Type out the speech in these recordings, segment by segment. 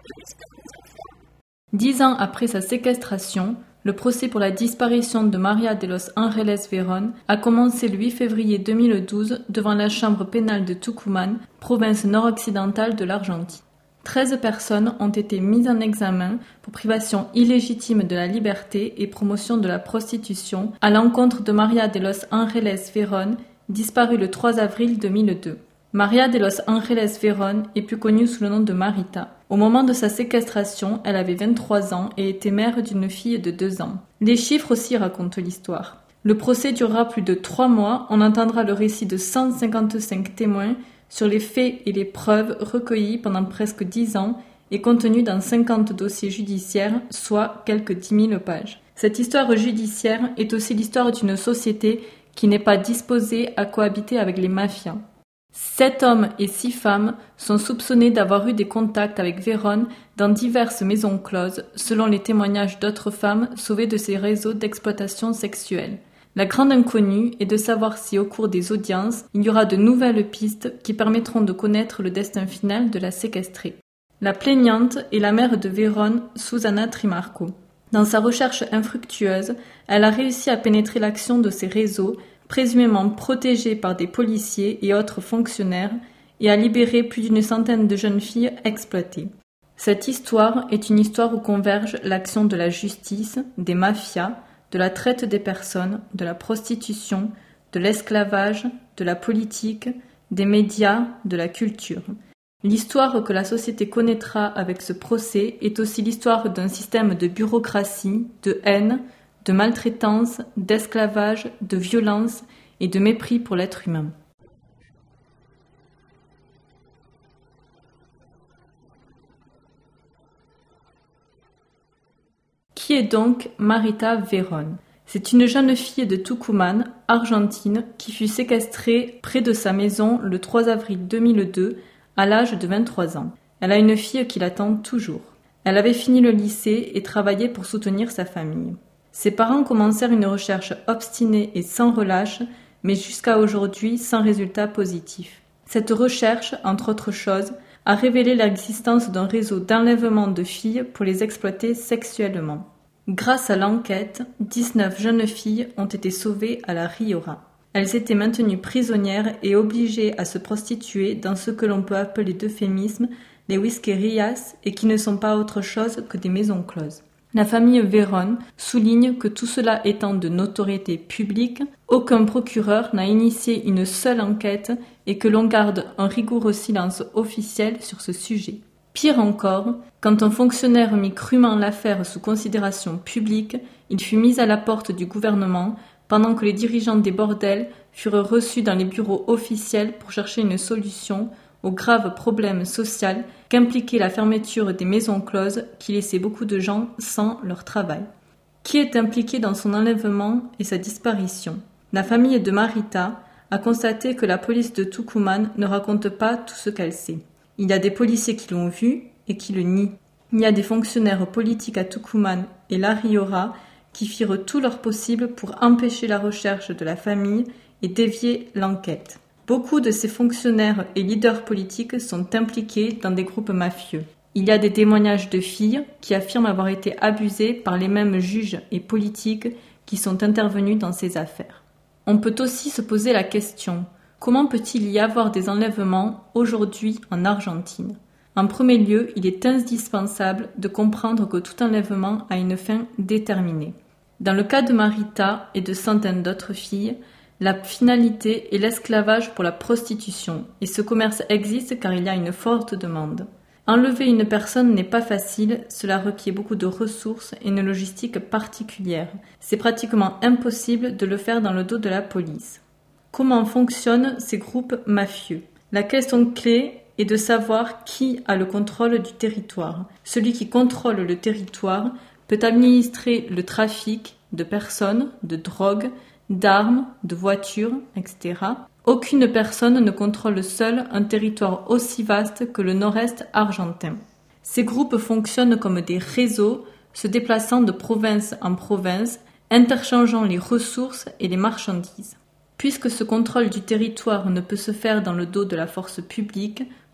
10 ans après sa séquestration, le procès pour la disparition de María de los Ángeles Verón a commencé le 8 février 2012 devant la chambre pénale de Tucumán, province nord-occidentale de l'Argentine. 13 personnes ont été mises en examen pour privation illégitime de la liberté et promotion de la prostitution à l'encontre de María de los Ángeles Verón, disparue le 3 avril 2002. María de los Ángeles Verón est plus connue sous le nom de Marita. Au moment de sa séquestration, elle avait 23 ans et était mère d'une fille de 2 ans. Les chiffres aussi racontent l'histoire. Le procès durera plus de 3 mois. On entendra le récit de 155 témoins sur les faits et les preuves recueillis pendant presque 10 ans et contenus dans 50 dossiers judiciaires, soit quelques 10 000 pages. Cette histoire judiciaire est aussi l'histoire d'une société qui n'est pas disposée à cohabiter avec les mafias. 7 hommes et 6 femmes sont soupçonnés d'avoir eu des contacts avec Verón dans diverses maisons closes, selon les témoignages d'autres femmes sauvées de ces réseaux d'exploitation sexuelle. La grande inconnue est de savoir si, au cours des audiences, il y aura de nouvelles pistes qui permettront de connaître le destin final de la séquestrée. La plaignante est la mère de Verón, Susana Trimarco. Dans sa recherche infructueuse, elle a réussi à pénétrer l'action de ces réseaux, présumément protégés par des policiers et autres fonctionnaires, et a libéré plus d'une centaine de jeunes filles exploitées. Cette histoire est une histoire où convergent l'action de la justice, des mafias, de la traite des personnes, de la prostitution, de l'esclavage, de la politique, des médias, de la culture. L'histoire que la société connaîtra avec ce procès est aussi l'histoire d'un système de bureaucratie, de haine, de maltraitance, d'esclavage, de violence et de mépris pour l'être humain. Qui est donc Marita Verón ? C'est une jeune fille de Tucumán, Argentine, qui fut séquestrée près de sa maison le 3 avril 2002 à l'âge de 23 ans. Elle a une fille qui l'attend toujours. Elle avait fini le lycée et travaillait pour soutenir sa famille. Ses parents commencèrent une recherche obstinée et sans relâche, mais jusqu'à aujourd'hui sans résultat positif. Cette recherche, entre autres choses, a révélé l'existence d'un réseau d'enlèvement de filles pour les exploiter sexuellement. Grâce à l'enquête, 19 jeunes filles ont été sauvées à la Rioja. Elles étaient maintenues prisonnières et obligées à se prostituer dans ce que l'on peut appeler d'euphémisme les whiskerías et qui ne sont pas autre chose que des maisons closes. La famille Verón souligne que tout cela étant de notoriété publique, aucun procureur n'a initié une seule enquête et que l'on garde un rigoureux silence officiel sur ce sujet. Pire encore, quand un fonctionnaire mit crûment l'affaire sous considération publique, il fut mis à la porte du gouvernement pendant que les dirigeants des bordels furent reçus dans les bureaux officiels pour chercher une solution au grave problème social qu'impliquait la fermeture des maisons closes qui laissaient beaucoup de gens sans leur travail. Qui est impliqué dans son enlèvement et sa disparition ? La famille de Marita a constaté que la police de Tucumán ne raconte pas tout ce qu'elle sait. Il y a des policiers qui l'ont vu et qui le nient. Il y a des fonctionnaires politiques à Tucumán et La Rioja qui firent tout leur possible pour empêcher la recherche de la famille et dévier l'enquête. Beaucoup de ces fonctionnaires et leaders politiques sont impliqués dans des groupes mafieux. Il y a des témoignages de filles qui affirment avoir été abusées par les mêmes juges et politiques qui sont intervenus dans ces affaires. On peut aussi se poser la question, comment peut-il y avoir des enlèvements aujourd'hui en Argentine ? En premier lieu, il est indispensable de comprendre que tout enlèvement a une fin déterminée. Dans le cas de Marita et de centaines d'autres filles, la finalité est l'esclavage pour la prostitution, et ce commerce existe car il y a une forte demande. Enlever une personne n'est pas facile, cela requiert beaucoup de ressources et une logistique particulière. C'est pratiquement impossible de le faire dans le dos de la police. Comment fonctionnent ces groupes mafieux ? La question clé est de savoir qui a le contrôle du territoire. Celui qui contrôle le territoire peut administrer le trafic de personnes, de drogue, d'armes, de voitures, etc. Aucune personne ne contrôle seule un territoire aussi vaste que le nord-est argentin. Ces groupes fonctionnent comme des réseaux, se déplaçant de province en province, interchangeant les ressources et les marchandises. Puisque ce contrôle du territoire ne peut se faire dans le dos de la force publique,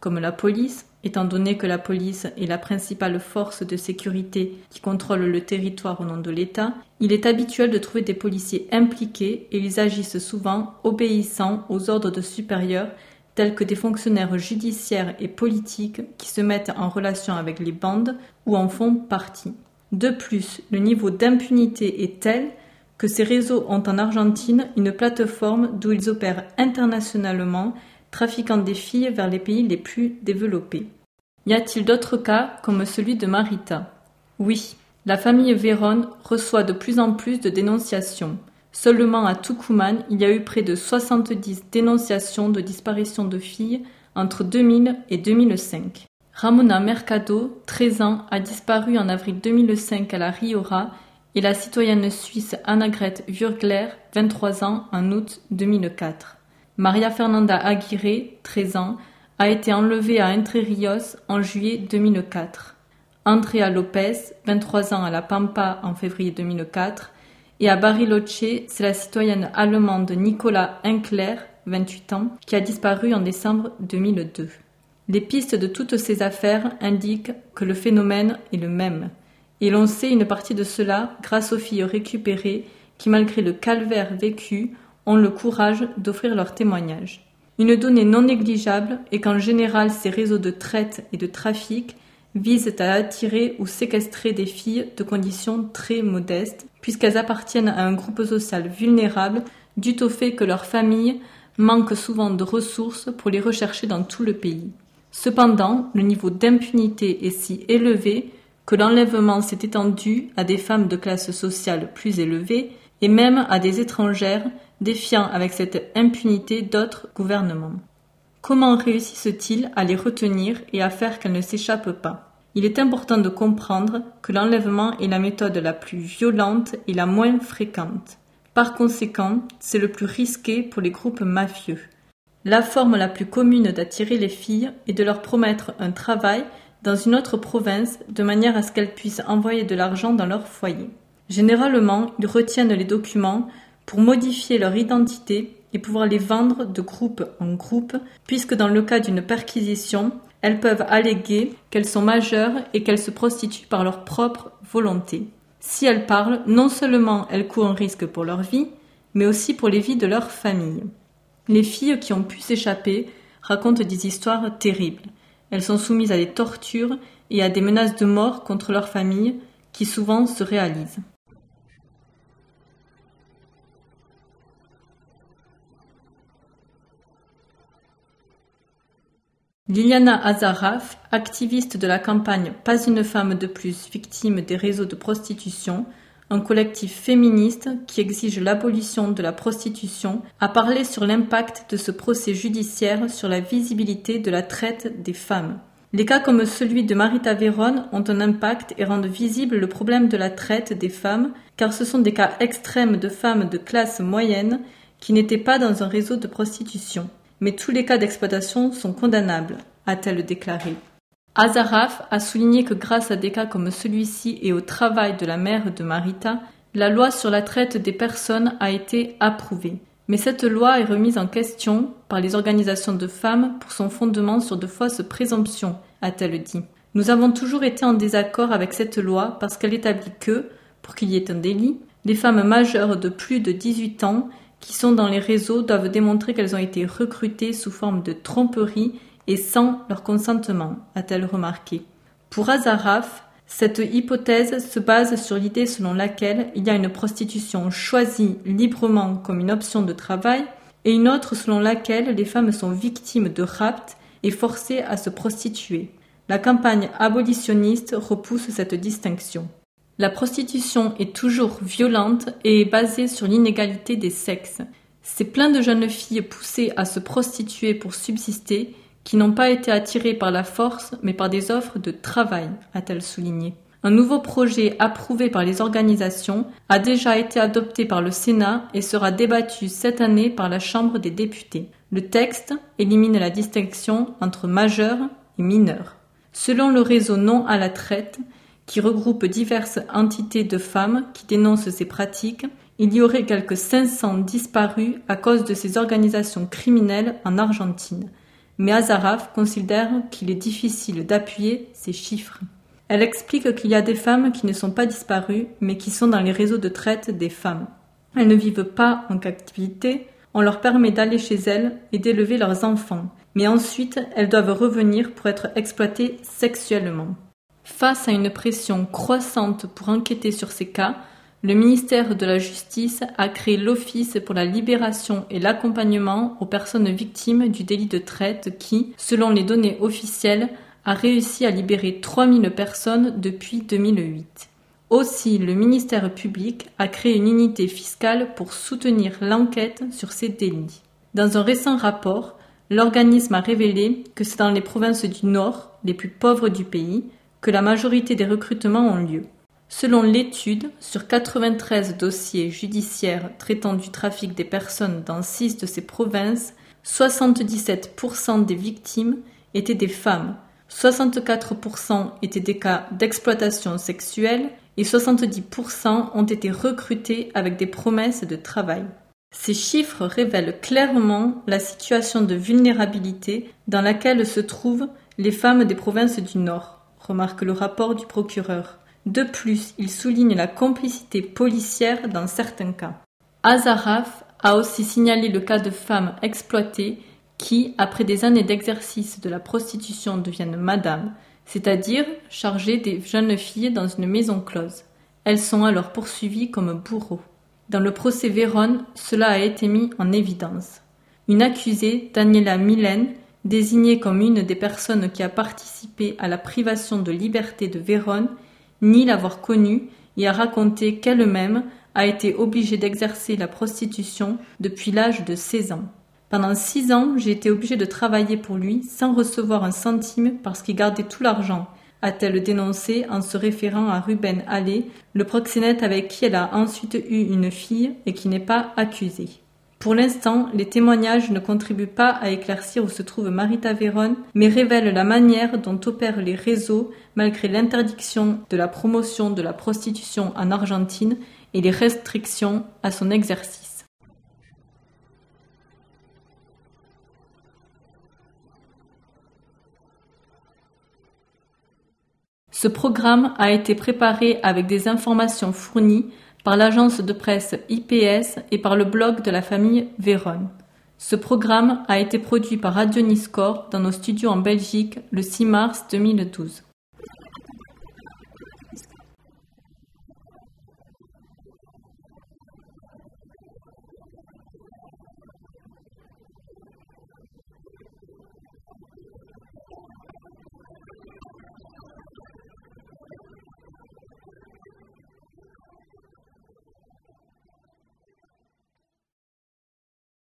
comme la police, étant donné que la police est la principale force de sécurité qui contrôle le territoire au nom de l'État, il est habituel de trouver des policiers impliqués et ils agissent souvent obéissant aux ordres de supérieurs tels que des fonctionnaires judiciaires et politiques qui se mettent en relation avec les bandes ou en font partie. De plus, le niveau d'impunité est tel que ces réseaux ont en Argentine une plateforme d'où ils opèrent internationalement, trafiquant des filles vers les pays les plus développés. Y a-t-il d'autres cas comme celui de Marita? Oui, la famille Verón reçoit de plus en plus de dénonciations. Seulement à Tucumán, il y a eu près de 70 dénonciations de disparition de filles entre 2000 et 2005. Ramona Mercado, 13 ans, a disparu en avril 2005 à La Rioja et la citoyenne suisse Annegret Würgler, 23 ans, en août 2004. Maria Fernanda Aguirre, 13 ans, a été enlevée à Entre Rios en juillet 2004. Andrea Lopez, 23 ans, à La Pampa en février 2004. Et à Bariloche, c'est la citoyenne allemande Nicola Henkler, 28 ans, qui a disparu en décembre 2002. Les pistes de toutes ces affaires indiquent que le phénomène est le même. Et l'on sait une partie de cela grâce aux filles récupérées qui, malgré le calvaire vécu, ont le courage d'offrir leur témoignage. Une donnée non négligeable est qu'en général ces réseaux de traite et de trafic visent à attirer ou séquestrer des filles de conditions très modestes, puisqu'elles appartiennent à un groupe social vulnérable dû au fait que leurs familles manquent souvent de ressources pour les rechercher dans tout le pays. Cependant, le niveau d'impunité est si élevé que l'enlèvement s'est étendu à des femmes de classe sociale plus élevée et même à des étrangères, défiant avec cette impunité d'autres gouvernements. Comment réussissent-ils à les retenir et à faire qu'elles ne s'échappent pas? Il est important de comprendre que l'enlèvement est la méthode la plus violente et la moins fréquente. Par conséquent, c'est le plus risqué pour les groupes mafieux. La forme la plus commune d'attirer les filles est de leur promettre un travail dans une autre province de manière à ce qu'elles puissent envoyer de l'argent dans leur foyer. Généralement, ils retiennent les documents pour modifier leur identité et pouvoir les vendre de groupe en groupe, puisque dans le cas d'une perquisition, elles peuvent alléguer qu'elles sont majeures et qu'elles se prostituent par leur propre volonté. Si elles parlent, non seulement elles courent un risque pour leur vie, mais aussi pour les vies de leur famille. Les filles qui ont pu s'échapper racontent des histoires terribles. Elles sont soumises à des tortures et à des menaces de mort contre leur famille qui souvent se réalisent. Liliana Azaraf, activiste de la campagne « Pas une femme de plus victime des réseaux de prostitution », un collectif féministe qui exige l'abolition de la prostitution, a parlé sur l'impact de ce procès judiciaire sur la visibilité de la traite des femmes. Les cas comme celui de Marita Verón ont un impact et rendent visible le problème de la traite des femmes, car ce sont des cas extrêmes de femmes de classe moyenne qui n'étaient pas dans un réseau de prostitution. Mais tous les cas d'exploitation sont condamnables, a-t-elle déclaré. Azaraf a souligné que grâce à des cas comme celui-ci et au travail de la mère de Marita, la loi sur la traite des personnes a été approuvée. Mais cette loi est remise en question par les organisations de femmes pour son fondement sur de fausses présomptions, a-t-elle dit. Nous avons toujours été en désaccord avec cette loi parce qu'elle établit que, pour qu'il y ait un délit, les femmes majeures de plus de 18 ans qui sont dans les réseaux doivent démontrer qu'elles ont été recrutées sous forme de tromperie et sans leur consentement, a-t-elle remarqué. Pour Azaraf, cette hypothèse se base sur l'idée selon laquelle il y a une prostitution choisie librement comme une option de travail et une autre selon laquelle les femmes sont victimes de rapt et forcées à se prostituer. La campagne abolitionniste repousse cette distinction. La prostitution est toujours violente et est basée sur l'inégalité des sexes. C'est plein de jeunes filles poussées à se prostituer pour subsister qui n'ont pas été attirées par la force mais par des offres de travail, a-t-elle souligné. Un nouveau projet approuvé par les organisations a déjà été adopté par le Sénat et sera débattu cette année par la Chambre des députés. Le texte élimine la distinction entre majeurs et mineurs. Selon le réseau Non à la traite, qui regroupe diverses entités de femmes qui dénoncent ces pratiques, il y aurait quelques 500 disparus à cause de ces organisations criminelles en Argentine. mais Azaraf considère qu'il est difficile d'appuyer ces chiffres. Elle explique qu'il y a des femmes qui ne sont pas disparues, mais qui sont dans les réseaux de traite des femmes. Elles ne vivent pas en captivité, on leur permet d'aller chez elles et d'élever leurs enfants, mais ensuite elles doivent revenir pour être exploitées sexuellement. Face à une pression croissante pour enquêter sur ces cas, le ministère de la Justice a créé l'Office pour la libération et l'accompagnement aux personnes victimes du délit de traite qui, selon les données officielles, a réussi à libérer 3000 personnes depuis 2008. Aussi, le ministère public a créé une unité fiscale pour soutenir l'enquête sur ces délits. Dans un récent rapport, l'organisme a révélé que c'est dans les provinces du Nord, les plus pauvres du pays, que la majorité des recrutements ont lieu. Selon l'étude, sur 93 dossiers judiciaires traitant du trafic des personnes dans 6 de ces provinces, 77% des victimes étaient des femmes, 64% étaient des cas d'exploitation sexuelle et 70% ont été recrutés avec des promesses de travail. Ces chiffres révèlent clairement la situation de vulnérabilité dans laquelle se trouvent les femmes des provinces du Nord, remarque le rapport du procureur. De plus, il souligne la complicité policière dans certains cas. Azaraf a aussi signalé le cas de femmes exploitées qui, après des années d'exercice de la prostitution, deviennent madame, c'est-à-dire chargées des jeunes filles dans une maison close. Elles sont alors poursuivies comme bourreaux. Dans le procès Véron, cela a été mis en évidence. Une accusée, Daniela Millen, désignée comme une des personnes qui a participé à la privation de liberté de Véron, nie l'avoir connue et a raconté qu'elle-même a été obligée d'exercer la prostitution depuis l'âge de 16 ans. Pendant 6 ans, j'ai été obligée de travailler pour lui sans recevoir un centime parce qu'il gardait tout l'argent, a-t-elle dénoncé en se référant à Ruben Allais, le proxénète avec qui elle a ensuite eu une fille et qui n'est pas accusé. Pour l'instant, les témoignages ne contribuent pas à éclaircir où se trouve Marita Veron, mais révèlent la manière dont opèrent les réseaux malgré l'interdiction de la promotion de la prostitution en Argentine et les restrictions à son exercice. Ce programme a été préparé avec des informations fournies par l'agence de presse IPS et par le blog de la famille Véron. Ce programme a été produit par Radio Niscor dans nos studios en Belgique le 6 mars 2012.